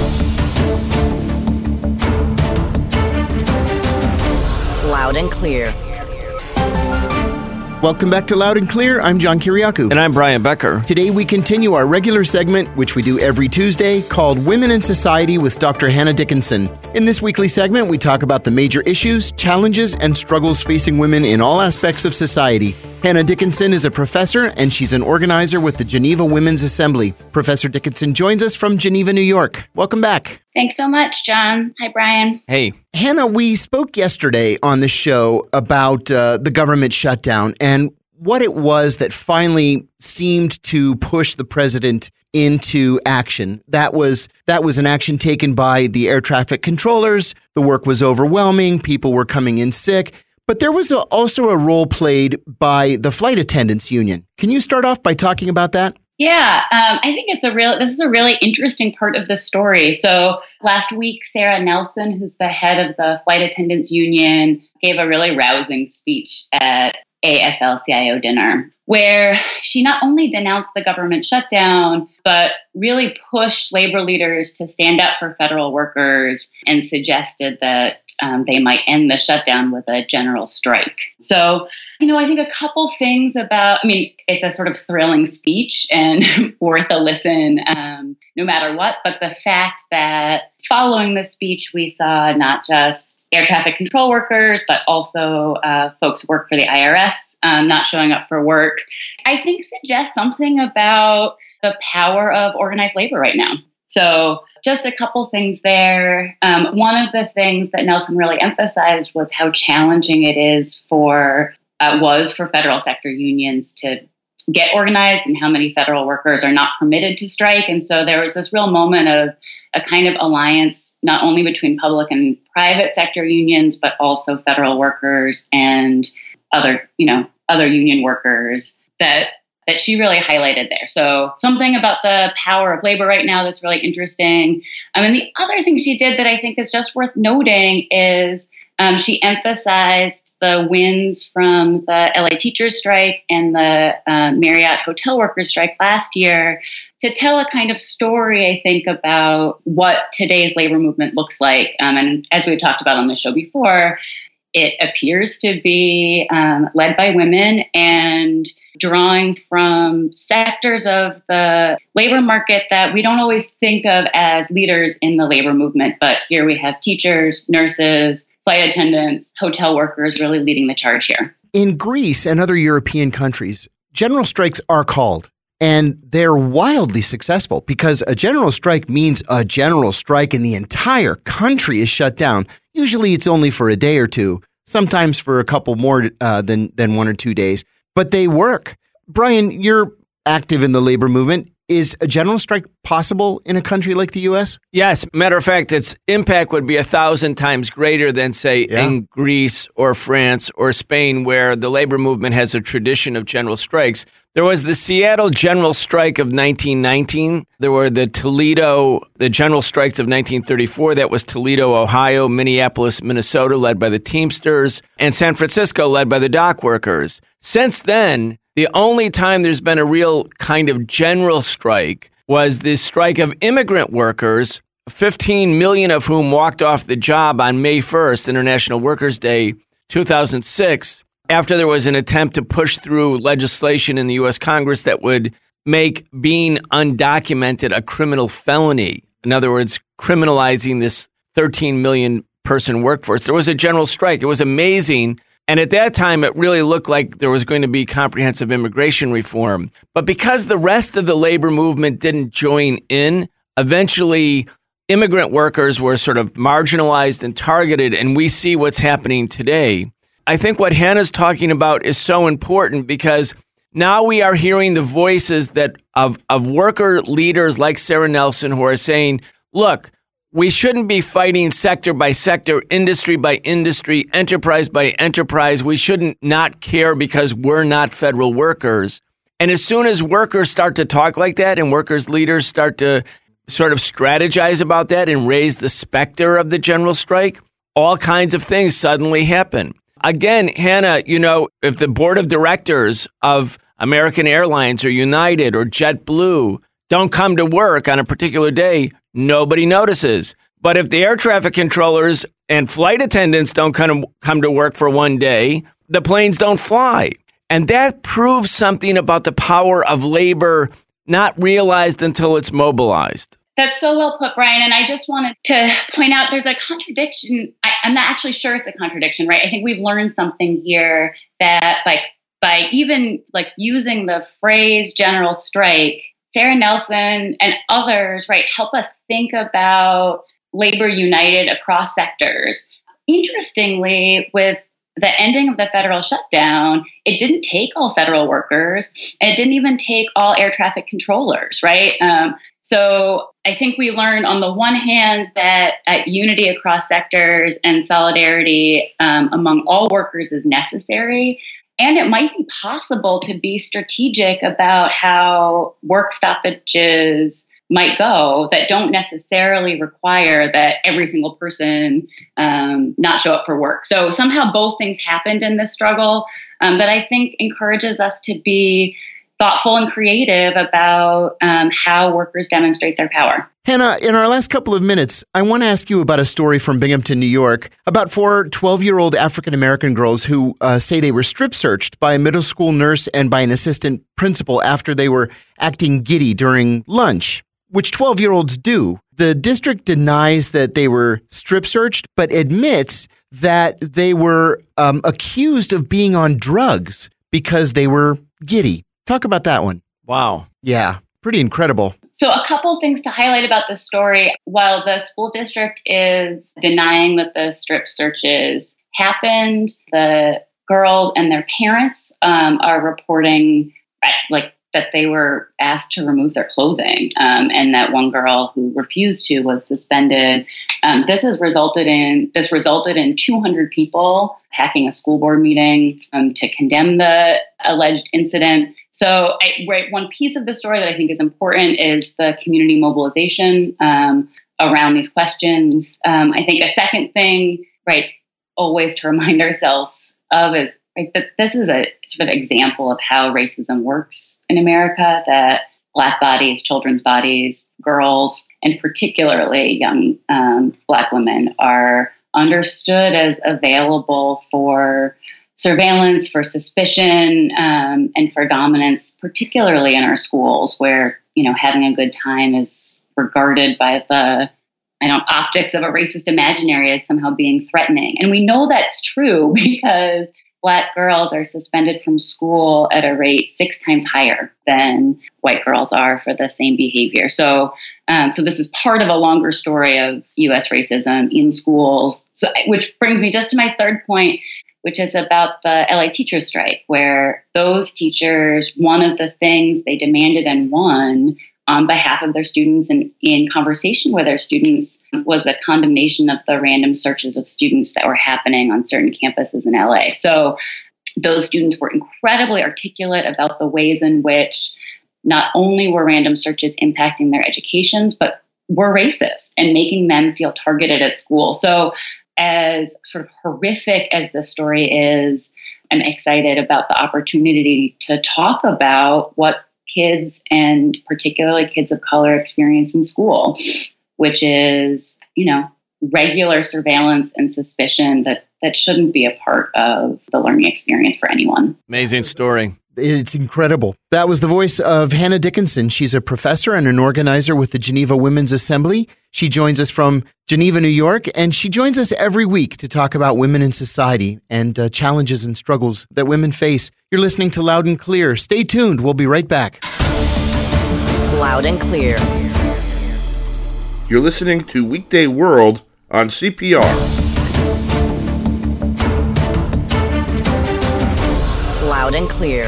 Loud and Clear. Welcome back to Loud and Clear. I'm John Kiriakou. And I'm Brian Becker. Today we continue our regular segment, which we do every Tuesday, called Women in Society with Doctor Hannah Dickinson. In this weekly segment, we talk about the major issues, challenges, and struggles facing women in all aspects of society. Hannah Dickinson is a professor, and she's an organizer with the Geneva Women's Assembly. Professor Dickinson joins us from Geneva, New York. Welcome back. Thanks so much, John. Hi, Brian. Hey. Hannah, we spoke yesterday on the show about uh, the government shutdown and what it was that finally seemed to push the president into action. That was that was an action taken by the air traffic controllers. The work was overwhelming. People were coming in sick. But there was a, also a role played by the flight attendants union. Can you start off by talking about that? Yeah, um, I think it's a real. This is a really interesting part of the story. So last week, Sarah Nelson, who's the head of the flight attendants union, gave a really rousing speech at A F L C I O dinner, where she not only denounced the government shutdown, but really pushed labor leaders to stand up for federal workers and suggested that um, they might end the shutdown with a general strike. So, you know, I think a couple things about, I mean, it's a sort of thrilling speech and worth a listen um, no matter what. But the fact that following the speech, we saw not just air traffic control workers, but also uh, folks who work for the I R S um, not showing up for work, I think suggests something about the power of organized labor right now. So just a couple things there. Um, one of the things that Nelson really emphasized was how challenging it is for, uh, was for federal sector unions to get organized and how many federal workers are not permitted to strike. And so there was this real moment of a kind of alliance, not only between public and private sector unions, but also federal workers and other, you know, other union workers that that she really highlighted there. So something about the power of labor right now that's really interesting. Um, and the other thing she did that I think is just worth noting is um, she emphasized the wins from the L A teachers strike and the uh, Marriott hotel workers strike last year to tell a kind of story, I think, about what today's labor movement looks like. Um, and as we've talked about on the show before, it appears to be um, led by women and drawing from sectors of the labor market that we don't always think of as leaders in the labor movement. But here we have teachers, nurses, flight attendants, hotel workers really leading the charge here. In Greece and other European countries, general strikes are called. And they're wildly successful because a general strike means a general strike and the entire country is shut down. Usually it's only for a day or two, sometimes for a couple more uh, than, than one or two days. but they work. Brian, you're active in the labor movement. Is a general strike possible in a country like the U S? Yes. Matter of fact, its impact would be a thousand times greater than, say, yeah. in Greece or France or Spain, where the labor movement has a tradition of general strikes. There was the Seattle General Strike of nineteen nineteen. There were the Toledo, the General Strikes of nineteen thirty-four. That was Toledo, Ohio, Minneapolis, Minnesota, led by the Teamsters, and San Francisco, led by the dock workers. Since then, the only time there's been a real kind of general strike was the strike of immigrant workers, fifteen million of whom walked off the job on May first, International Workers' Day, two thousand six, after there was an attempt to push through legislation in the U S Congress that would make being undocumented a criminal felony. In other words, criminalizing this thirteen million person workforce. There was a general strike. It was amazing. And at that time, it really looked like there was going to be comprehensive immigration reform. But because the rest of the labor movement didn't join in, eventually immigrant workers were sort of marginalized and targeted, and we see what's happening today. I think what Hannah's talking about is so important because now we are hearing the voices that of, of worker leaders like Sarah Nelson who are saying, look, we shouldn't be fighting sector by sector, industry by industry, enterprise by enterprise. We shouldn't not care because we're not federal workers. And as soon as workers start to talk like that and workers' leaders start to sort of strategize about that and raise the specter of the general strike, all kinds of things suddenly happen. Again, Hannah, you know, if the board of directors of American Airlines or United or JetBlue don't come to work on a particular day, nobody notices. But if the air traffic controllers and flight attendants don't come, come to work for one day, the planes don't fly. And that proves something about the power of labor not realized until it's mobilized. That's so well put, Brian. And I just wanted to point out there's a contradiction. I, I'm not actually sure it's a contradiction, right? I think we've learned something here that like by even like using the phrase general strike, Sarah Nelson and others, right, help us think about labor united across sectors. Interestingly, with the ending of the federal shutdown, it didn't take all federal workers, and it didn't even take all air traffic controllers, right? Um, so I think we learned on the one hand that uh, unity across sectors and solidarity um, among all workers is necessary. And it might be possible to be strategic about how work stoppages might go that don't necessarily require that every single person um, not show up for work. So somehow both things happened in this struggle um, that I think encourages us to be thoughtful and creative about um, how workers demonstrate their power. Hannah, in our last couple of minutes, I want to ask you about a story from Binghamton, New York, about four twelve-year-old African-American girls who uh, say they were strip searched by a middle school nurse and by an assistant principal after they were acting giddy during lunch, which twelve-year-olds do. The district denies that they were strip searched, but admits that they were um, accused of being on drugs because they were giddy. Talk about that one. Wow. Yeah, pretty incredible. So a couple things to highlight about this story. While the school district is denying that the strip searches happened, the girls and their parents um, are reporting like that they were asked to remove their clothing, um, and that one girl who refused to was suspended. Um, this has resulted in this resulted in two hundred people hacking a school board meeting um, to condemn the alleged incident. So, I, right, one piece of the story that I think is important is the community mobilization um, around these questions. Um, I think a second thing, right, always to remind ourselves of is right, that this is a sort of example of how racism works in America, that Black bodies, children's bodies, girls, and particularly young um, Black women are understood as available for surveillance, for suspicion, um, and for dominance, particularly in our schools where, you know, having a good time is regarded by the I don't optics of a racist imaginary as somehow being threatening. And we know that's true because Black girls are suspended from school at a rate six times higher than white girls are for the same behavior. So, um, so this is part of a longer story of U S racism in schools. So, which brings me just to my third point. which is about the L A teacher strike, where those teachers, one of the things they demanded and won on behalf of their students and in conversation with their students was the condemnation of the random searches of students that were happening on certain campuses in L A. So those students were incredibly articulate about the ways in which not only were random searches impacting their educations, but were racist and making them feel targeted at school. So as sort of horrific as this story is, I'm excited about the opportunity to talk about what kids and particularly kids of color experience in school, which is, you know, regular surveillance and suspicion that that shouldn't be a part of the learning experience for anyone. Amazing story. It's incredible. That was the voice of Hannah Dickinson. She's a professor and an organizer with the Geneva Women's Assembly. She joins us from Geneva, New York, and she joins us every week to talk about women in society and uh, challenges and struggles that women face. You're listening to Loud and Clear. Stay tuned. We'll be right back. Loud and Clear. You're listening to Weekday World on C P R. Loud and Clear.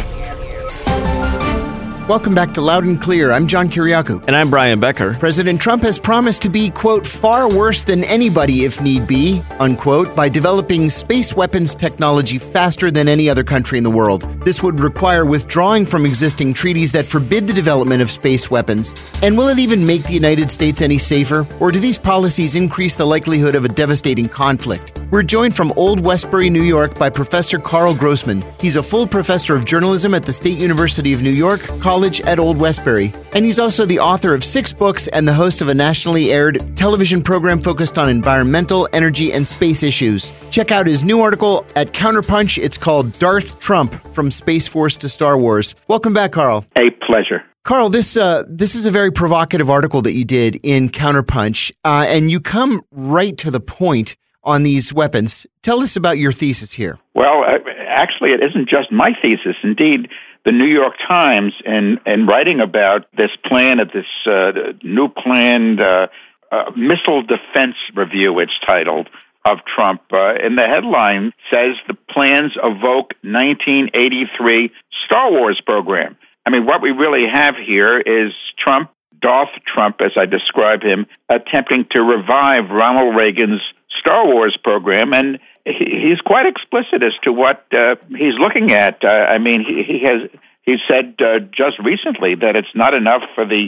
Welcome back to Loud and Clear. I'm John Kiriakou. And I'm Brian Becker. President Trump has promised to be, quote, far worse than anybody if need be, unquote, by developing space weapons technology faster than any other country in the world. This would require withdrawing from existing treaties that forbid the development of space weapons. And will it even make the United States any safer? Or do these policies increase the likelihood of a devastating conflict? We're joined from Old Westbury, New York by Professor Carl Grossman. He's a full professor of journalism at the State University of New York College at Old Westbury. And he's also the author of six books and the host of a nationally aired television program focused on environmental, energy, and space issues. Check out his new article at Counterpunch. It's called Darth Trump, From Space Force to Star Wars. Welcome back, Carl. A pleasure. Carl, this uh, this is a very provocative article that you did in Counterpunch, uh, and you come right to the point on these weapons. Tell us about your thesis here. Well, uh, actually, it isn't just my thesis. Indeed, the New York Times, in, in writing about this plan, of this uh, new planned uh, uh, missile defense review, it's titled, of Trump, uh, in the headline says the plans evoke nineteen eighty-three Star Wars program. I mean, what we really have here is Trump, Darth Trump, as I describe him, attempting to revive Ronald Reagan's Star Wars program, and he, he's quite explicit as to what uh, he's looking at. Uh, I mean, he, he has he said uh, just recently that it's not enough for the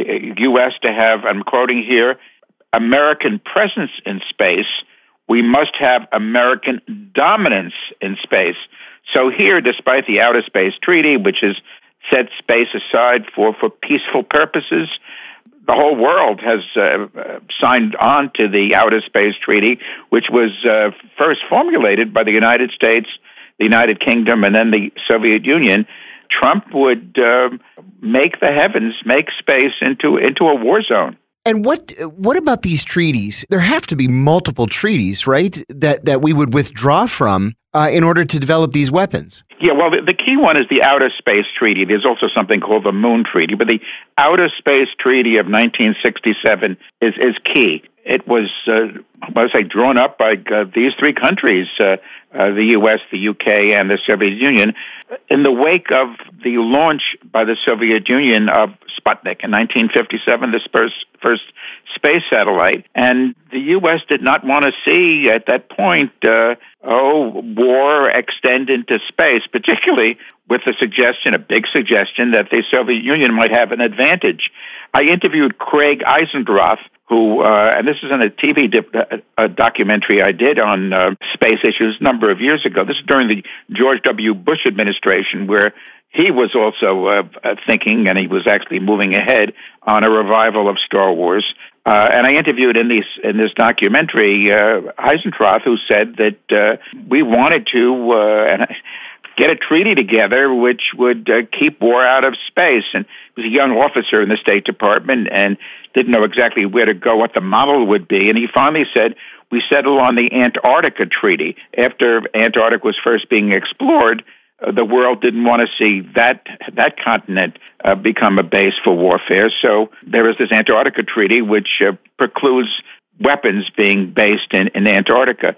U S to have, I'm quoting here, American presence in space. We must have American dominance in space. So here, despite the Outer Space Treaty, which has set space aside for, for peaceful purposes, the whole world has uh, signed on to the Outer Space Treaty, which was uh, first formulated by the United States, the United Kingdom, and then the Soviet Union. Trump would uh, make the heavens, make space into into a war zone. And what what about these treaties? There have to be multiple treaties, right, that, that we would withdraw from uh, in order to develop these weapons? Yeah, well, the, the key one is the Outer Space Treaty. There's also something called the Moon Treaty, but the Outer Space Treaty of nineteen sixty-seven is, is key. It was, uh, I would say, drawn up by uh, these three countries, uh, uh, the U S, the U K, and the Soviet Union, in the wake of the launch by the Soviet Union of Sputnik in nineteen fifty-seven, this first, first space satellite. And the U S did not want to see, at that point, uh, oh, war extend into space, particularly with the suggestion, a big suggestion, that the Soviet Union might have an advantage. I interviewed Craig Eisendroth, who, uh, and this is in a T V dip, a documentary I did on uh, space issues a number of years ago. This is during the George W. Bush administration, where he was also uh, thinking, and he was actually moving ahead on a revival of Star Wars. Uh, and I interviewed in this in this documentary uh, Eisendroth, who said that uh, we wanted to uh, and get a treaty together which would uh, keep war out of space. And he was a young officer in the State Department and didn't know exactly where to go, what the model would be. And he finally said, we settle on the Antarctica Treaty. After Antarctica was first being explored, uh, the world didn't want to see that that continent uh, become a base for warfare. So there is this Antarctica Treaty which uh, precludes weapons being based in, in Antarctica.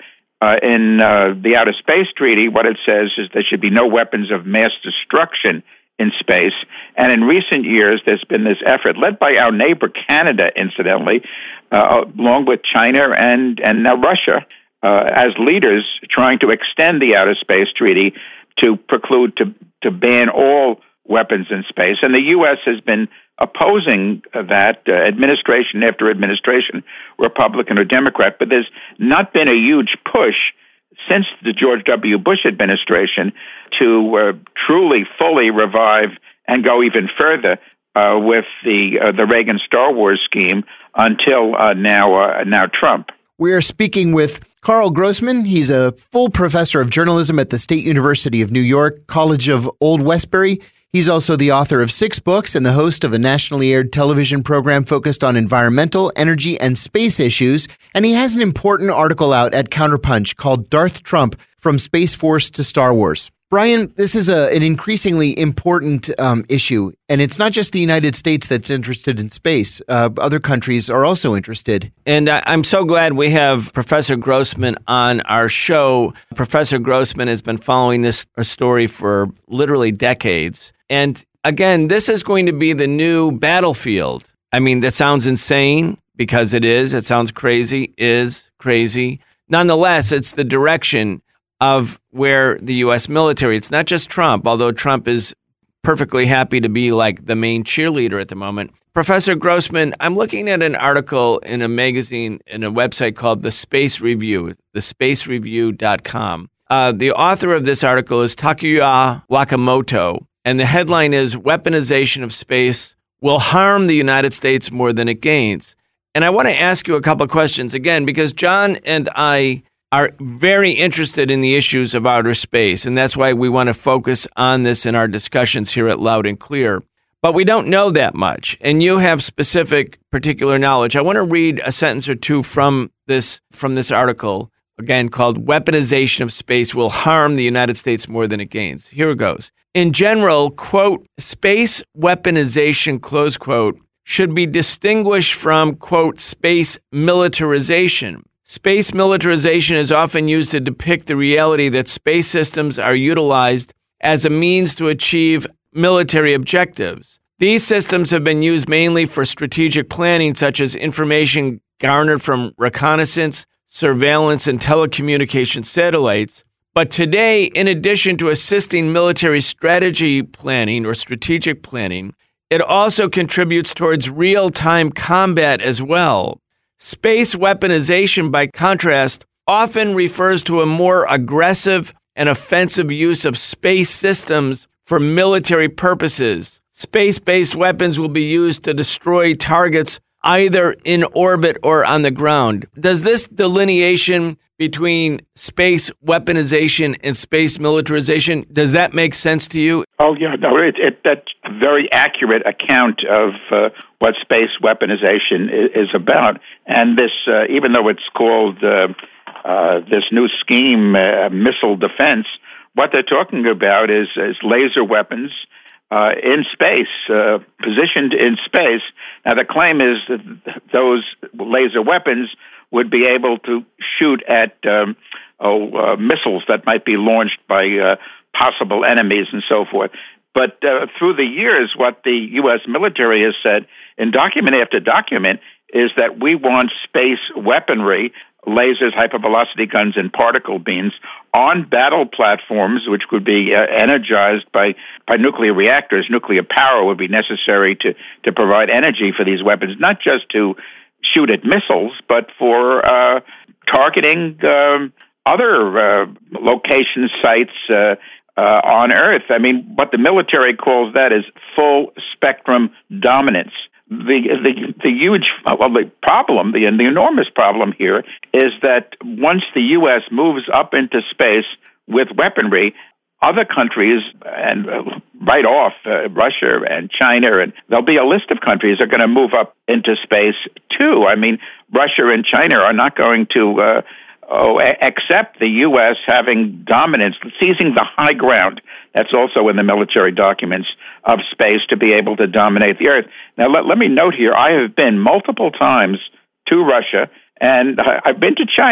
Uh, in uh, the Outer Space Treaty, what it says is there should be no weapons of mass destruction in space. And in recent years, there's been this effort, led by our neighbor Canada, incidentally, uh, along with China and, and now Russia, uh, as leaders trying to extend the Outer Space Treaty to preclude, to, to ban all weapons in space. And the U S has been opposing that, uh, administration after administration, Republican or Democrat, but there's not been a huge push since the George W. Bush administration to uh, truly, fully revive and go even further uh, with the uh, the Reagan Star Wars scheme until uh, now uh, now Trump. We are speaking with Carl Grossman. He's a full professor of journalism at the State University of New York, College of Old Westbury. He's also the author of six books and the host of a nationally aired television program focused on environmental, energy, and space issues. And he has an important article out at Counterpunch called Darth Trump, From Space Force to Star Wars. Brian, this is a, an increasingly important um, issue, and it's not just the United States that's interested in space. Uh, other countries are also interested. And I'm so glad we have Professor Grossman on our show. Professor Grossman has been following this story for literally decades. And again, this is going to be the new battlefield. I mean, that sounds insane because it is. It sounds crazy, is crazy. Nonetheless, it's the direction of where the U S military, it's not just Trump, although Trump is perfectly happy to be like the main cheerleader at the moment. Professor Grossman, I'm looking at an article in a magazine, in a website called The Space Review, the space review dot com. Uh, the author of this article is Takuya Wakamoto, and the headline is Weaponization of Space Will Harm the United States More Than It Gains. And I want to ask you a couple of questions, again, because John and I are very interested in the issues of outer space, and that's why we want to focus on this in our discussions here at Loud and Clear. But we don't know that much, and you have specific, particular knowledge. I want to read a sentence or two from this from this article, again, called Weaponization of Space Will Harm the United States More Than It Gains. Here it goes. In general, quote, space weaponization, close quote, should be distinguished from, quote, space militarization. Space militarization is often used to depict the reality that space systems are utilized as a means to achieve military objectives. These systems have been used mainly for strategic planning, such as information garnered from reconnaissance, surveillance, and telecommunication satellites. But today, in addition to assisting military strategy planning or strategic planning, it also contributes towards real-time combat as well. Space weaponization, by contrast, often refers to a more aggressive and offensive use of space systems for military purposes. Space-based weapons will be used to destroy targets either in orbit or on the ground. Does this delineation between space weaponization and space militarization, does that make sense to you? Oh, yeah, no, it, it, that's a very accurate account of uh, what space weaponization is, is about. And this, uh, even though it's called uh, uh, this new scheme, uh, missile defense, what they're talking about is, is laser weapons uh, in space, uh, positioned in space. Now, the claim is that those laser weapons would be able to shoot at um, oh, uh, missiles that might be launched by uh, possible enemies and so forth. But uh, through the years, what the U S military has said in document after document is that we want space weaponry, lasers, hypervelocity guns, and particle beams on battle platforms, which would be uh, energized by, by nuclear reactors. Nuclear power would be necessary to, to provide energy for these weapons, not just to shoot at missiles, but for uh, targeting um, other uh, location sites uh, uh, on Earth. I mean, what the military calls that is full spectrum dominance. The the, the huge well, the problem, the, the enormous problem here is that once the U S moves up into space with weaponry, other countries, and uh, right off, uh, Russia and China, and there'll be a list of countries that are going to move up into space too. I mean, Russia and China are not going to uh, oh, a- accept the U S having dominance, seizing the high ground. That's also in the military documents of space to be able to dominate the Earth. Now, let, let me note here, I have been multiple times to Russia, and I, I've been to China.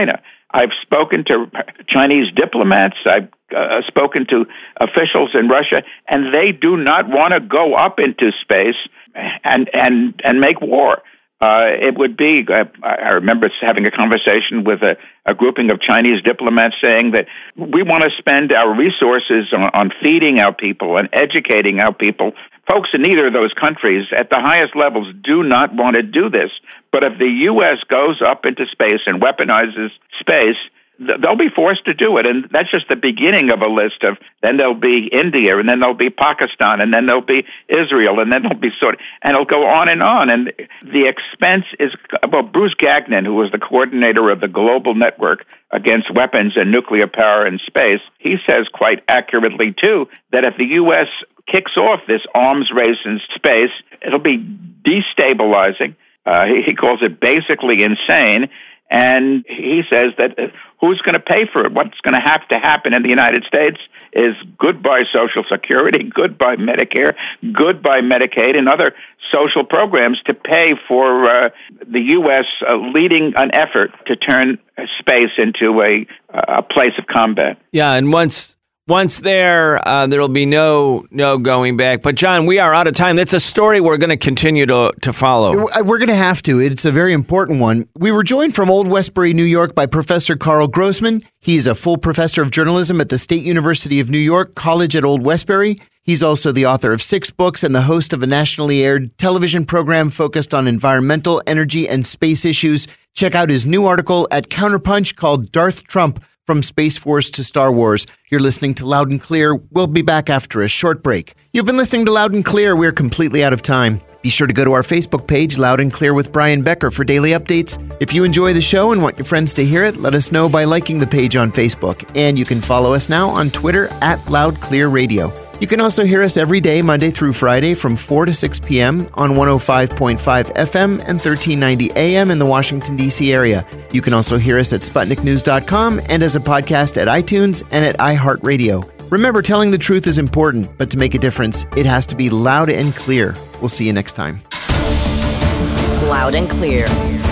I've spoken to Chinese diplomats. I've uh, spoken to officials in Russia, and they do not want to go up into space and and and make war. Uh, it would be, uh, I remember having a conversation with a, a grouping of Chinese diplomats saying that we want to spend our resources on, on feeding our people and educating our people. Folks in either of those countries at the highest levels do not want to do this. But if the U S goes up into space and weaponizes space, they'll be forced to do it. And that's just the beginning of a list of, then there'll be India, and then there'll be Pakistan, and then there'll be Israel, and then there'll be sort of, and it'll go on and on. And the expense is, well, Bruce Gagnon, who was the coordinator of the Global Network Against Weapons and Nuclear Power in Space, he says quite accurately, too, that if the U S kicks off this arms race in space, it'll be destabilizing. Uh, he, he calls it basically insane. And he says that uh, who's going to pay for it? What's going to have to happen in the United States is goodbye Social Security, goodbye Medicare, goodbye Medicaid, and other social programs to pay for uh, the U S uh, leading an effort to turn space into a, a place of combat. Yeah, and once... Once there, uh, there will be no no going back. But, John, we are out of time. That's a story we're going to continue to to follow. We're going to have to. It's a very important one. We were joined from Old Westbury, New York, by Professor Carl Grossman. He's a full professor of journalism at the State University of New York College at Old Westbury. He's also the author of six books and the host of a nationally aired television program focused on environmental, energy, and space issues. Check out his new article at Counterpunch called Darth Trump, From Space Force to Star Wars. You're listening to Loud and Clear. We'll be back after a short break. You've been listening to Loud and Clear. We're completely out of time. Be sure to go to our Facebook page, Loud and Clear with Brian Becker, for daily updates. If you enjoy the show and want your friends to hear it, let us know by liking the page on Facebook. And you can follow us now on Twitter at Loud Clear Radio. You can also hear us every day, Monday through Friday, from four to six p.m. on one oh five point five F M and thirteen ninety A M in the Washington, D C area. You can also hear us at Sputnik News dot com and as a podcast at iTunes and at iHeartRadio. Remember, telling the truth is important, but to make a difference, it has to be loud and clear. We'll see you next time. Loud and Clear.